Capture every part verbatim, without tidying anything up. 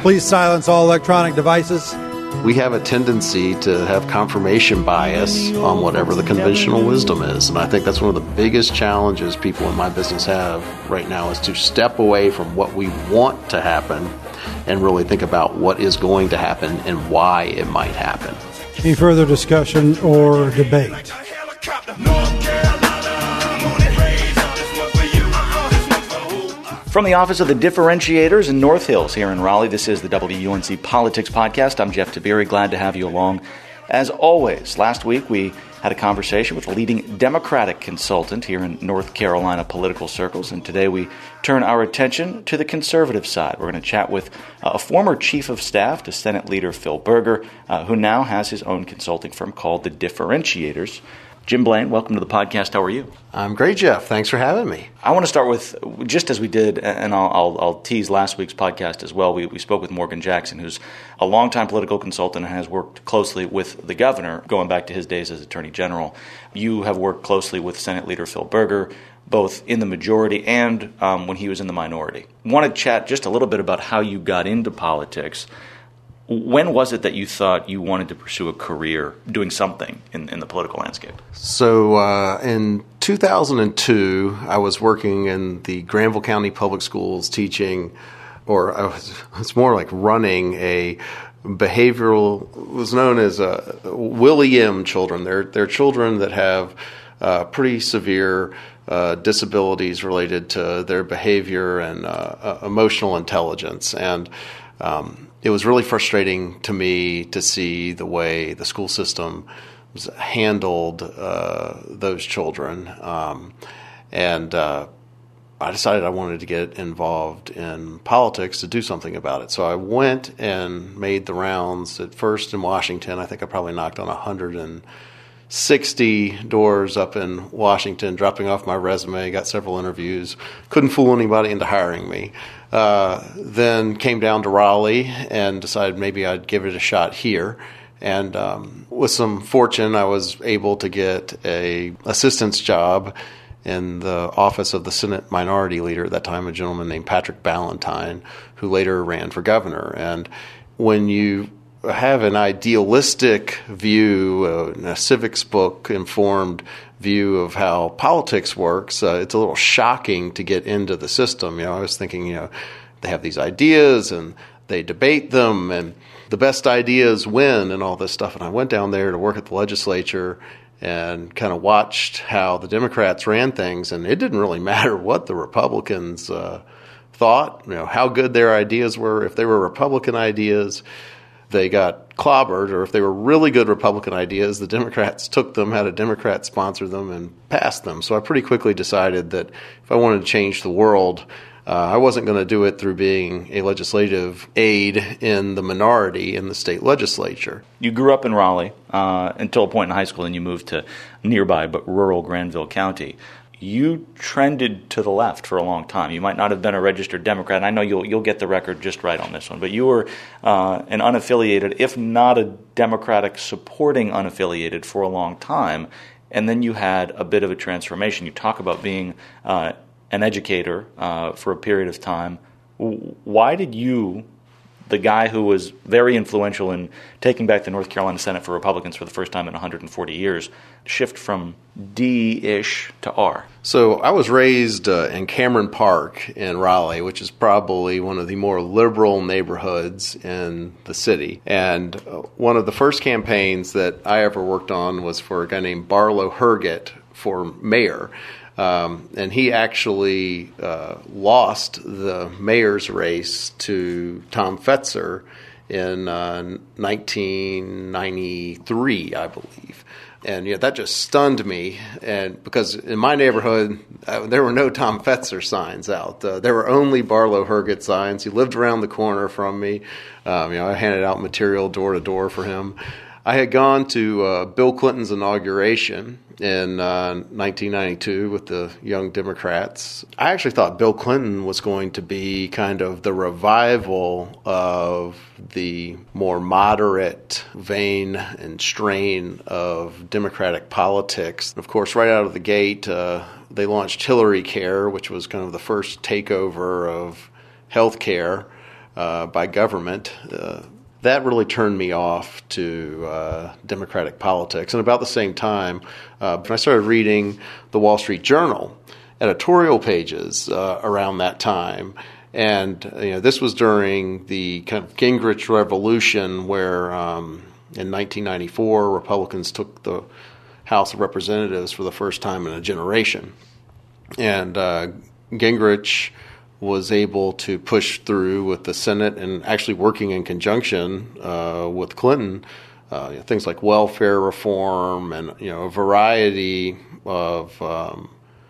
Please silence all electronic devices. We have a tendency to have confirmation bias on whatever the conventional wisdom is. And I think that's one of the biggest challenges people in my business have right now is to step away from what we want to happen and really think about what is going to happen and why it might happen. Any further discussion or debate? From the office of the Differentiators in North Hills here in Raleigh, this is the W U N C Politics Podcast. I'm Jeff Tiberi, glad to have you along. As always, last week we had a conversation with a leading Democratic consultant here in North Carolina political circles, and today we turn our attention to the conservative side. We're going to chat with uh, a former chief of staff to Senate Leader Phil Berger, uh, who now has his own consulting firm called the Differentiators. Jim Blaine, welcome to the podcast. How are you? I'm great, Jeff. Thanks for having me. I want to start with, just as we did, and I'll, I'll, I'll tease last week's podcast as well, we, we spoke with Morgan Jackson, who's a longtime political consultant and has worked closely with the governor, going back to his days as Attorney General. You have worked closely with Senate Leader Phil Berger, both in the majority and um, when he was in the minority. I want to chat just a little bit about how you got into politics. When was it that you thought you wanted to pursue a career doing something in, in the political landscape? So uh, in two thousand two, I was working in the Granville County Public Schools teaching, or I was, it's more like running a behavioral, it was known as uh, Willie M children. They're, they're children that have uh, pretty severe uh, disabilities related to their behavior and uh, uh, emotional intelligence. And um it was really frustrating to me to see the way the school system was handled uh, those children. Um, and uh, I decided I wanted to get involved in politics to do something about it. So I went and made the rounds at first in Washington. I think I probably knocked on one hundred sixty doors up in Washington, dropping off my resume, got several interviews, couldn't fool anybody into hiring me. Uh, then came down to Raleigh and decided maybe I'd give it a shot here. And um, with some fortune, I was able to get a assistant's job in the office of the Senate Minority Leader at that time, a gentleman named Patrick Ballantyne, who later ran for governor. And when you have an idealistic view, uh, a civics book informed view of how politics works, uh, it's a little shocking to get into the system. You know, I was thinking, you know, they have these ideas and they debate them and the best ideas win and all this stuff. And I went down there to work at the legislature and kind of watched how the Democrats ran things, and it didn't really matter what the Republicans uh, thought, you know, how good their ideas were. If they were Republican ideas, they got clobbered, or if they were really good Republican ideas, the Democrats took them, had a Democrat sponsor them, and passed them. So I pretty quickly decided that if I wanted to change the world, uh, I wasn't going to do it through being a legislative aide in the minority in the state legislature. You grew up in Raleigh uh, until a point in high school, and you moved to nearby but rural Granville County. You trended to the left for a long time. You might not have been a registered Democrat, and I know you'll you'll get the record just right on this one, but you were uh, an unaffiliated, if not a Democratic supporting unaffiliated for a long time, and then you had a bit of a transformation. You talk about being uh, an educator uh, for a period of time. Why did you, the guy who was very influential in taking back the North Carolina Senate for Republicans for the first time in one hundred forty years, shift from D-ish to R? So I was raised uh, in Cameron Park in Raleigh, which is probably one of the more liberal neighborhoods in the city. And uh, one of the first campaigns that I ever worked on was for a guy named Barlow Herget for mayor. Um, and he actually uh, lost the mayor's race to Tom Fetzer in uh, nineteen ninety-three, I believe. And you know, that just stunned me, and because in my neighborhood, uh, there were no Tom Fetzer signs out. Uh, there were only Barlow Herget signs. He lived around the corner from me. Um, you know, I handed out material door to door for him. I had gone to uh, Bill Clinton's inauguration in uh, nineteen ninety-two with the Young Democrats. I actually thought Bill Clinton was going to be kind of the revival of the more moderate vein and strain of Democratic politics. Of course, right out of the gate, uh, they launched Hillary Care, which was kind of the first takeover of health care. uh, by government, uh, that really turned me off to uh, Democratic politics. And about the same time, uh, when I started reading the Wall Street Journal editorial pages uh, around that time, and you know, this was during the kind of Gingrich Revolution, where um, in nineteen ninety-four, Republicans took the House of Representatives for the first time in a generation. And uh, Gingrich was able to push through with the Senate and actually working in conjunction uh, with Clinton, uh, things like welfare reform and you know a variety of um,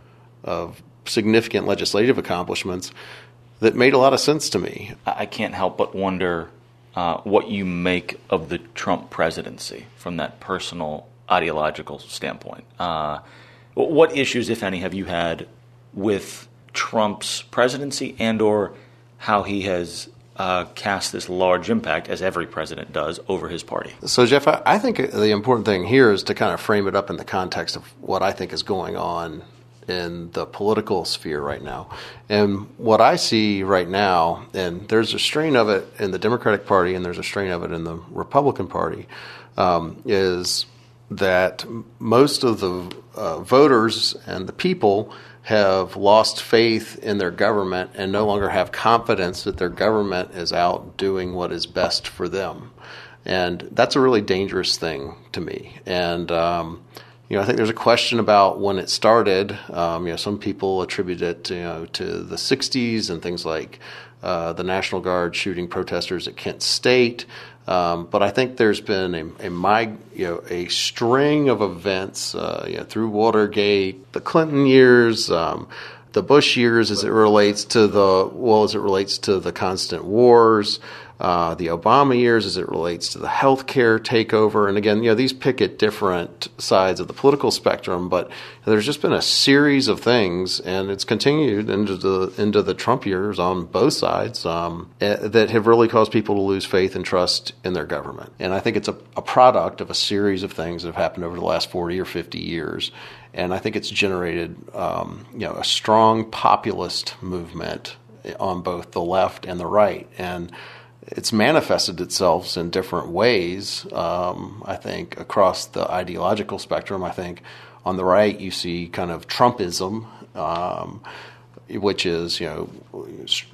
of significant legislative accomplishments that made a lot of sense to me. I can't help but wonder uh, what you make of the Trump presidency from that personal ideological standpoint. Uh, what issues, if any, have you had with Trump's presidency and or how he has uh, cast this large impact, as every president does, over his party? So, Jeff, I, I think the important thing here is to kind of frame it up in the context of what I think is going on in the political sphere right now. And what I see right now, and there's a strain of it in the Democratic Party and there's a strain of it in the Republican Party, um, is that most of the uh, voters and the people have lost faith in their government and no longer have confidence that their government is out doing what is best for them. And that's a really dangerous thing to me. And, um, you know, I think there's a question about when it started. Um, you know, some people attribute it, you know, to the sixties and things like uh, the National Guard shooting protesters at Kent State. Um, but I think there's been a, a mig, you know a string of events uh, you know, through Watergate, the Clinton years, um, the Bush years, as it relates to the well, as it relates to the constant wars, uh, the Obama years, as it relates to the healthcare takeover. And again, you know, these pick at different sides of the political spectrum, but there's just been a series of things, and it's continued into the into the Trump years on both sides um, that have really caused people to lose faith and trust in their government. And I think it's a, a product of a series of things that have happened over the last forty or fifty years. And I think it's generated, um, you know, a strong populist movement on both the left and the right. And it's manifested itself in different ways, um, I think, across the ideological spectrum. I think on the right you see kind of Trumpism, um, which is, you know,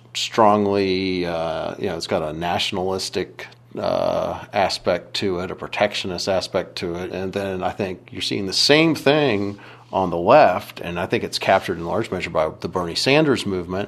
strongly, uh, you know, it's got a nationalistic uh, aspect to it, a protectionist aspect to it. And then I think you're seeing the same thing on the left, and I think it's captured in large measure by the Bernie Sanders movement,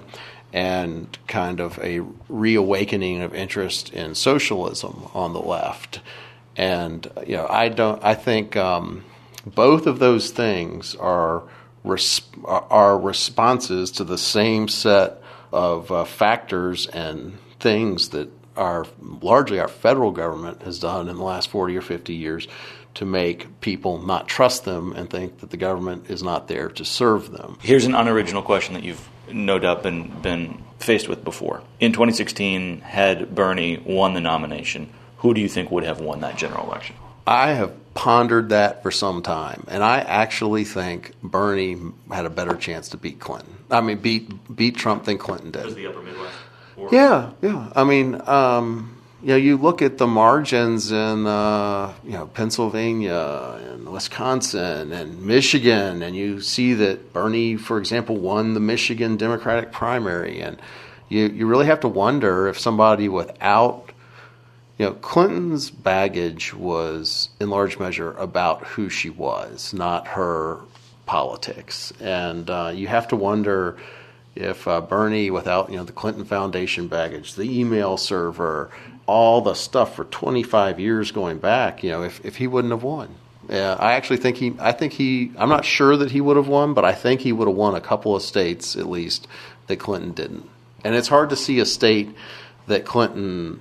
and kind of a reawakening of interest in socialism on the left. And, you know, I don't, I think um, both of those things are res- are responses to the same set of uh, factors and things that our largely our federal government has done in the last forty or fifty years to make people not trust them and think that the government is not there to serve them. Here's an unoriginal question that you've no doubt been, been faced with before. In twenty sixteen, had Bernie won the nomination, who do you think would have won that general election? I have pondered that for some time, and I actually think Bernie had a better chance to beat Clinton. I mean, beat beat Trump than Clinton did. Was the upper Midwest? Or? Yeah, yeah. I mean, um, you know, you look at the margins in, uh, you know, Pennsylvania and Wisconsin and Michigan, and you see that Bernie, for example, won the Michigan Democratic primary, and you you really have to wonder if somebody without, you know, Clinton's baggage was in large measure about who she was, not her politics, and uh, you have to wonder if uh, Bernie, without, you know, the Clinton Foundation baggage, the email server, all the stuff for twenty-five years going back, you know, if, if he wouldn't have won. Yeah, I actually think he, I think he, I'm not sure that he would have won, but I think he would have won a couple of states, at least, that Clinton didn't. And it's hard to see a state that Clinton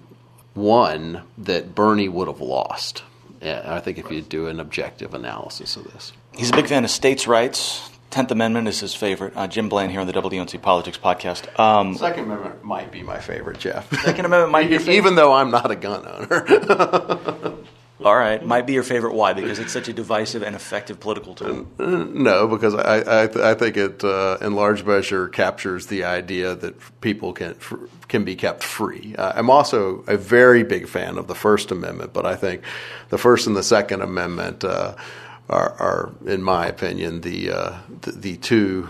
won that Bernie would have lost. Yeah, I think if you do an objective analysis of this. He's a big fan of states' rights. Tenth Amendment is his favorite. Uh, Jim Blaine here on the W N C Politics Podcast. Um, Second Amendment might be my favorite, Jeff. Second Amendment might be your favorite? Even though I'm not a gun owner. All right. Might be your favorite. Why? Because it's such a divisive and effective political tool. No, because I I, th- I think it uh, in large measure captures the idea that people can can be kept free. Uh, I'm also a very big fan of the First Amendment, but I think the First and the Second Amendment uh, are, are, in my opinion, the, uh, the the two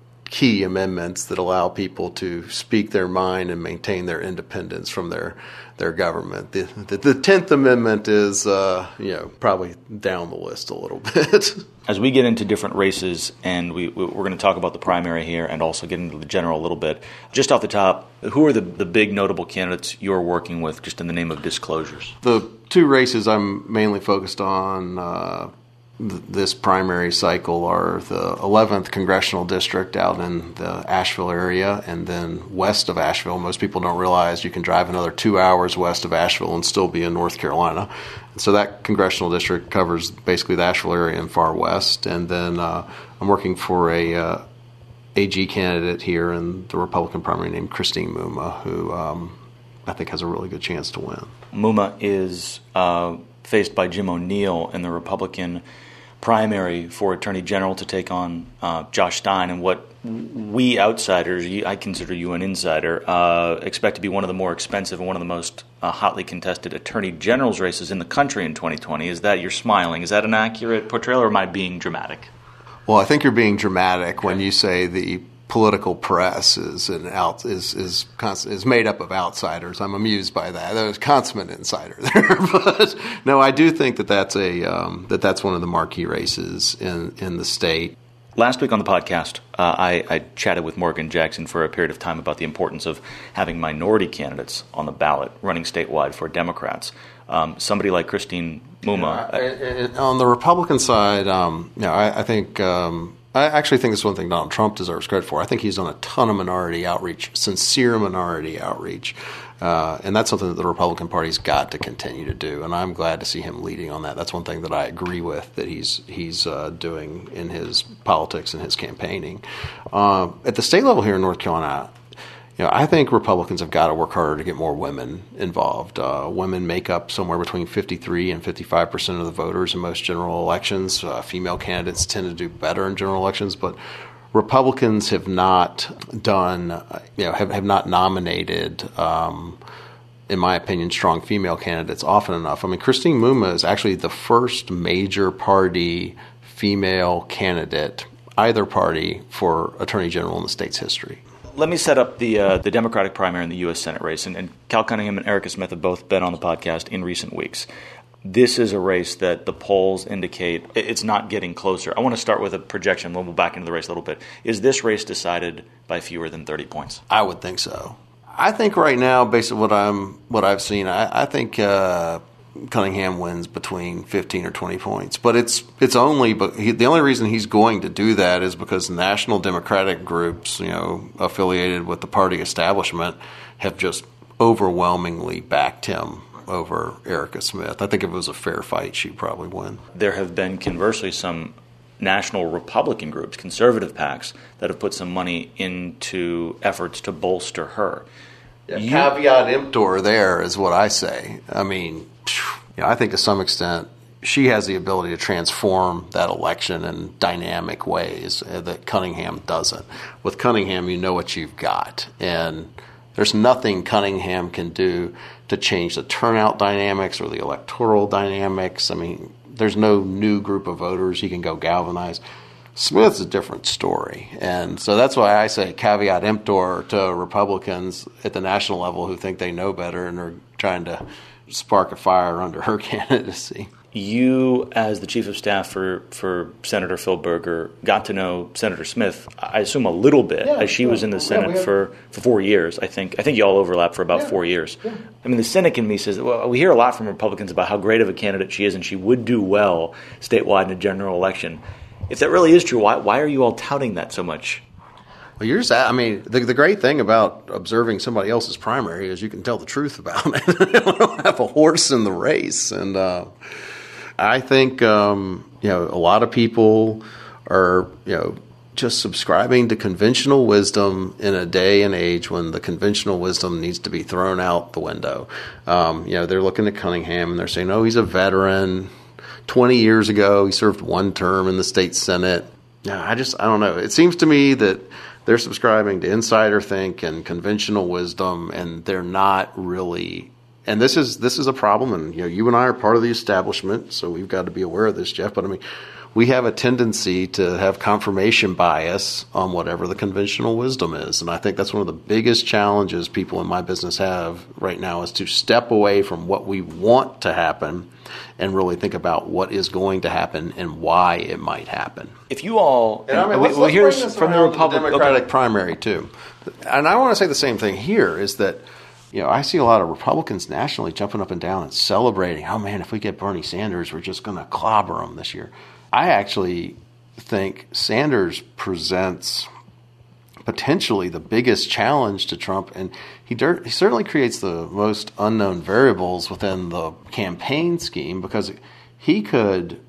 key amendments that allow people to speak their mind and maintain their independence from their their government. The the, the Tenth Amendment is uh, you know probably down the list a little bit. As we get into different races, and we we're going to talk about the primary here, and also get into the general a little bit. Just off the top, who are the the big notable candidates you're working with? Just in the name of disclosures, the two races I'm mainly focused on. Uh, this primary cycle are the eleventh Congressional District out in the Asheville area, and then west of Asheville. Most people don't realize you can drive another two hours west of Asheville and still be in North Carolina. And so that Congressional District covers basically the Asheville area and far west. And then uh, I'm working for a uh, A G candidate here in the Republican primary named Christine Muma, who um, I think has a really good chance to win. Muma is uh, faced by Jim O'Neill in the Republican primary for Attorney General to take on uh, Josh Stein, and what we outsiders, I consider you an insider, uh, expect to be one of the more expensive and one of the most uh, hotly contested Attorney General's races in the country in twenty twenty. Is that, you're smiling, is that an accurate portrayal, or am I being dramatic? Well, I think you're being dramatic when you say the political press is an out is is is made up of outsiders. I'm amused by that. There's a consummate insider there, but no, I do think that that's a um, that that's one of the marquee races in in the state. Last week on the podcast, uh, I, I chatted with Morgan Jackson for a period of time about the importance of having minority candidates on the ballot running statewide for Democrats. Um, somebody like Christine Muma. Yeah, I, on the Republican side, um, you know, I, I think. Um, I actually think this is one thing Donald Trump deserves credit for. I think he's done a ton of minority outreach, sincere minority outreach, uh, and that's something that the Republican Party's got to continue to do. And I'm glad to see him leading on that. That's one thing that I agree with that he's he's uh, doing in his politics and his campaigning. Uh, at the state level here in North Carolina, you know, I think Republicans have got to work harder to get more women involved. Uh, women make up somewhere between fifty-three and fifty-five percent of the voters in most general elections. Uh, female candidates tend to do better in general elections, but Republicans have not done, you know, have, have not nominated, um, in my opinion, strong female candidates often enough. I mean, Christine Muma is actually the first major party female candidate, either party, for Attorney General in the state's history. Let me set up the uh, the Democratic primary in the U S Senate race, and, and Cal Cunningham and Erica Smith have both been on the podcast in recent weeks. This is a race that the polls indicate it's not getting closer. I want to start with a projection. We'll move back into the race a little bit. Is this race decided by fewer than thirty points? I would think so. I think right now, based on what I'm what I've seen, I, I think uh, Cunningham wins between fifteen or twenty points. But it's it's only but he, the only reason he's going to do that is because national Democratic groups, you know, affiliated with the party establishment, have just overwhelmingly backed him over Erica Smith. I think if it was a fair fight, she'd probably win. There have been, conversely, some national Republican groups, conservative PACs, that have put some money into efforts to bolster her. Yeah, you, caveat emptor there is what I say. I mean, you know, I think to some extent she has the ability to transform that election in dynamic ways that Cunningham doesn't. With Cunningham, you know what you've got, and there's nothing Cunningham can do to change the turnout dynamics or the electoral dynamics. I mean, there's no new group of voters he can go galvanize. Smith's a different story. And so that's why I say caveat emptor to Republicans at the national level who think they know better and are trying to spark a fire under her candidacy. You, as the chief of staff for, for Senator Phil Berger, got to know Senator Smith, I assume, a little bit, yeah, as she yeah, was in the Senate yeah, had, for, for four years, I think. I think you all overlapped for about yeah, four years. Yeah. I mean, the cynic in me says, well, we hear a lot from Republicans about how great of a candidate she is, and she would do well statewide in a general election. If that really is true, why why are you all touting that so much? Well, you're just, I mean, the, the great thing about observing somebody else's primary is you can tell the truth about it. They don't have a horse in the race. And uh, I think, um, you know, a lot of people are, you know, just subscribing to conventional wisdom in a day and age when the conventional wisdom needs to be thrown out the window. Um, you know, they're looking at Cunningham and they're saying, oh, he's a veteran. twenty years ago, he served one term in the state Senate. Yeah, I just, I don't know. It seems to me that they're subscribing to insider think and conventional wisdom, and they're not really. And this is this is a problem. And you know, you and I are part of the establishment, so we've got to be aware of this, Jeff. But I mean, we have a tendency to have confirmation bias on whatever the conventional wisdom is, and I think that's one of the biggest challenges people in my business have right now is to step away from what we want to happen and really think about what is going to happen and why it might happen. If you all, and I mean, we, let's, we let's hear bring this this from the around to Republic, the Democratic okay. primary too, and I want to say the same thing here. Is that you know I see a lot of Republicans nationally jumping up and down and celebrating. Oh man, if we get Bernie Sanders, we're just going to clobber him this year. I actually think Sanders presents potentially the biggest challenge to Trump, and he, dirt, he certainly creates the most unknown variables within the campaign scheme because he could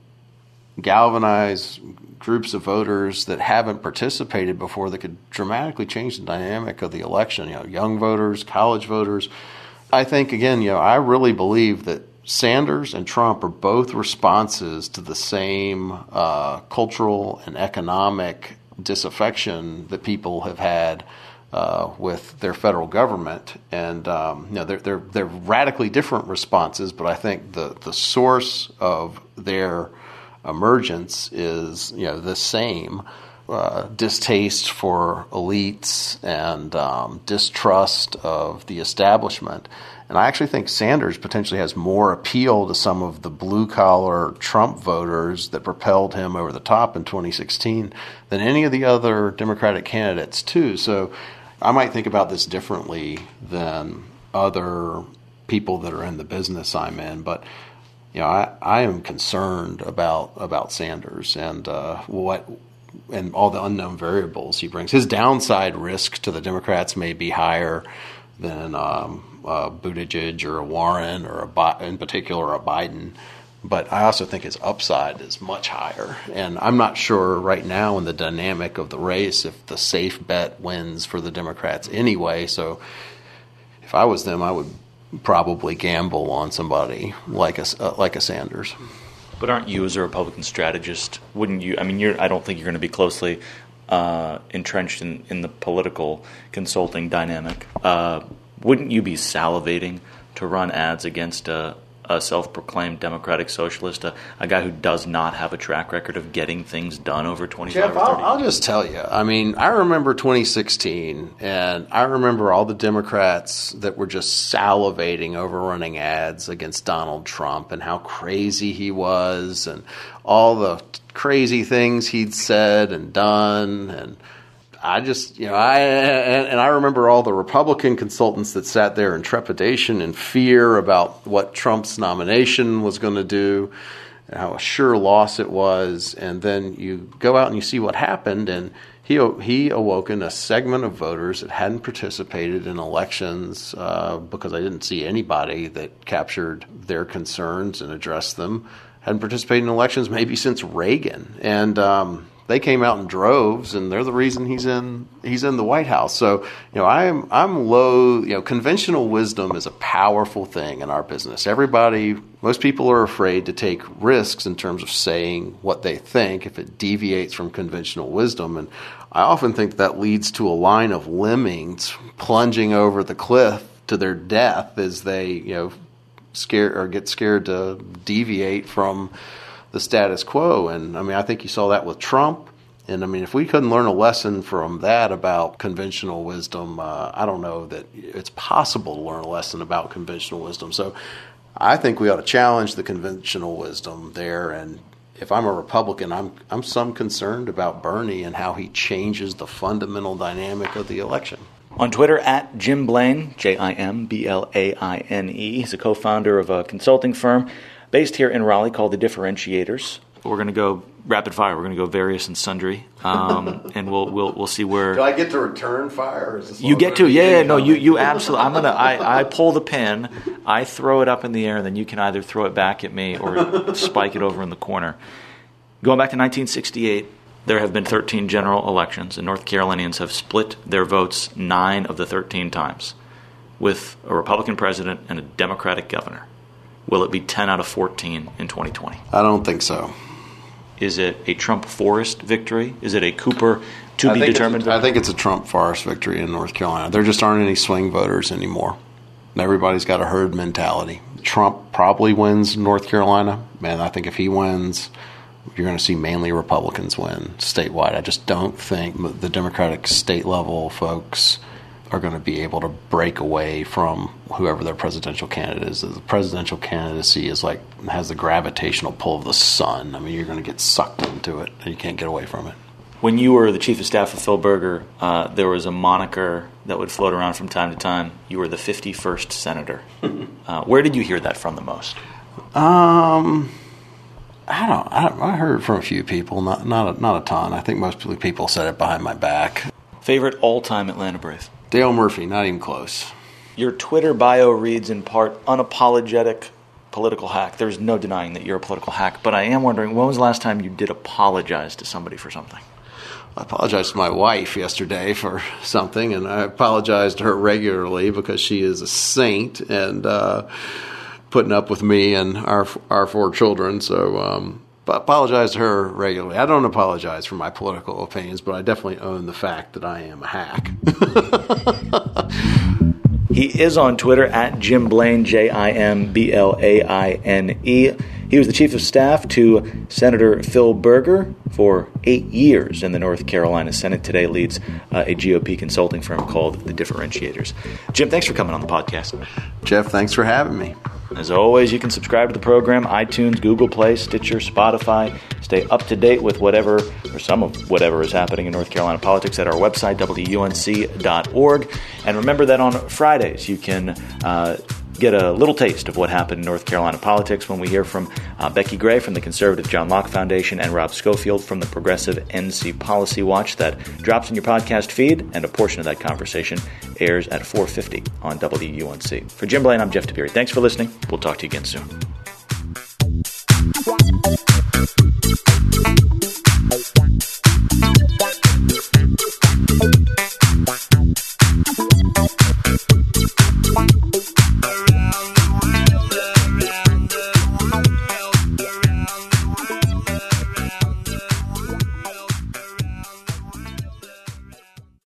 galvanize groups of voters that haven't participated before that could dramatically change the dynamic of the election. You know, young voters, college voters. I think, again, you know, I really believe that Sanders and Trump are both responses to the same uh, cultural and economic disaffection that people have had uh, with their federal government, and um, you know they're they're they're radically different responses. But I think the the source of their emergence is you know the same. Uh, distaste for elites and um, distrust of the establishment. And I actually think Sanders potentially has more appeal to some of the blue-collar Trump voters that propelled him over the top in twenty sixteen than any of the other Democratic candidates, too. So I might think about this differently than other people that are in the business I'm in. But you know, I, I am concerned about about Sanders and uh, what and all the unknown variables he brings. His downside risk to the Democrats may be higher than um, uh, Buttigieg or a Warren or a Bi- in particular a Biden. But I also think his upside is much higher. And I'm not sure right now in the dynamic of the race if the safe bet wins for the Democrats anyway. So if I was them, I would probably gamble on somebody like a, uh, like a Sanders. But aren't you, as a Republican strategist, wouldn't you? I mean, you're, I don't think you're going to be closely uh, entrenched in, in the political consulting dynamic. Uh, wouldn't you be salivating to run ads against a, a self-proclaimed democratic socialist, a, a guy who does not have a track record of getting things done over twenty-five Jeff, or thirty I'll, I'll just tell you. I mean, I remember twenty sixteen, and I remember all the Democrats that were just salivating over running ads against Donald Trump and how crazy he was and all the crazy things he'd said and done. And I just, you know, I and, and I remember all the Republican consultants that sat there in trepidation and fear about what Trump's nomination was going to do, and how a sure loss it was. And then you go out and you see what happened, and he he awoken a segment of voters that hadn't participated in elections uh, because I didn't see anybody that captured their concerns and addressed them. Hadn't participated in elections maybe since Reagan, and um, they came out in droves, and they're the reason he's in he's in the White House. So, you know, I'm I'm low. You know, conventional wisdom is a powerful thing in our business. Everybody, most people are afraid to take risks in terms of saying what they think if it deviates from conventional wisdom. And I often think that leads to a line of lemmings plunging over the cliff to their death as they, you know, scared or get scared to deviate from the status quo. And I mean, I think you saw that with Trump. And I mean, if we couldn't learn a lesson from that about conventional wisdom, uh, I don't know that it's possible to learn a lesson about conventional wisdom. So I think we ought to challenge the conventional wisdom there. And if I'm a Republican, I'm I'm some concerned about Bernie and how he changes the fundamental dynamic of the election. On Twitter, at Jim Blaine, J I M B L A I N E. He's a co-founder of a consulting firm based here in Raleigh called The Differentiators. We're going to go rapid fire. We're going to go various and sundry, um, and we'll we'll we'll see where. Do I get to return fire? Or is this you get to? Yeah, yeah, no, you you absolutely. I'm gonna. I, I pull the pin, I throw it up in the air, and then you can either throw it back at me or spike it over in the corner. Going back to nineteen sixty-eight, There have been thirteen general elections, and North Carolinians have split their votes nine of the thirteen times, with a Republican president and a Democratic governor. Will it be ten out of fourteen in twenty twenty? I don't think so. Is it a Trump Forrest victory? Is it a Cooper to be determined victory? I think it's a Trump Forrest victory in North Carolina. There just aren't any swing voters anymore. Everybody's got a herd mentality. Trump probably wins North Carolina. Man, I think if he wins, you're going to see mainly Republicans win statewide. I just don't think the Democratic state level folks are going to be able to break away from whoever their presidential candidate is. The presidential candidacy is like has the gravitational pull of the sun. I mean, you're going to get sucked into it, and you can't get away from it. When you were the chief of staff of Phil Berger, uh, there was a moniker that would float around from time to time. You were the fifty-first senator. uh, where did you hear that from the most? Um, I don't. I, I heard it from a few people, not not a, not a ton. I think most people said it behind my back. Favorite all-time Atlanta Brave? Dale Murphy, not even close. Your Twitter bio reads in part unapologetic political hack. There's no denying that you're a political hack, but I am wondering, when was the last time you did apologize to somebody for something? I apologized to my wife yesterday for something, and I apologize to her regularly because she is a saint and uh, putting up with me and our our four children. So um, I apologize to her regularly. I don't apologize for my political opinions, but I definitely own the fact that I am a hack. He is on Twitter at Jim Blaine, J I M B L A I N E. He was the chief of staff to Senator Phil Berger for eight years in the North Carolina Senate. Today leads uh, a G O P consulting firm called The Differentiators. Jim, thanks for coming on the podcast. Jeff, thanks for having me. As always, you can subscribe to the program, iTunes, Google Play, Stitcher, Spotify. Stay up to date with whatever, or some of whatever is happening in North Carolina politics at our website, W U N C dot org. And remember that on Fridays, you can uh, get a little taste of what happened in North Carolina politics when we hear from uh, Becky Gray from the conservative John Locke Foundation and Rob Schofield from the progressive N C Policy Watch. That drops in your podcast feed, and a portion of that conversation airs at four fifty on W U N C. For Jim Blaine, I'm Jeff DePere. Thanks for listening. We'll talk to you again soon.